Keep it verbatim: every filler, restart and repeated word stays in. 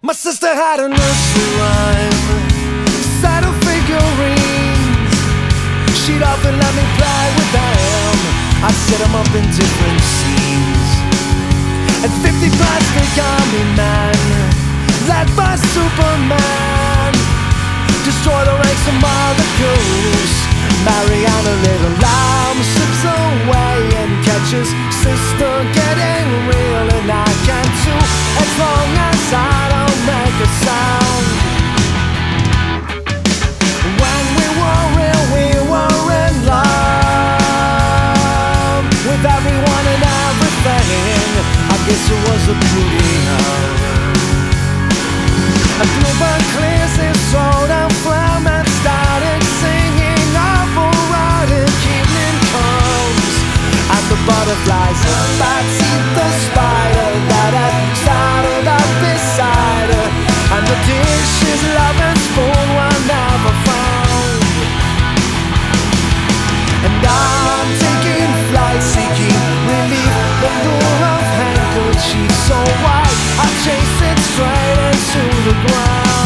My sister had a nursery rhyme, set of figurines. She'd often let me play with them. I'd set them up in different scenes. And fifty plastic army men, led by Superman, destroy the ranks of molecules. Mariana, little lamb, slips away and catches sister getting real. And I can too, as long as I don't make a sound. When we were real, we were in love with everyone and everything. I guess it was a beauty hour. And Bluebird clears his throat and phlegm and started singing of erotic evening comes. And the butterflies and bats eat the spider that had started up beside her. And the dishes, love and spoon were never found. And I'm taking flight, seeking relief. The lure of handkerchiefs so white, I chase it straight into the ground.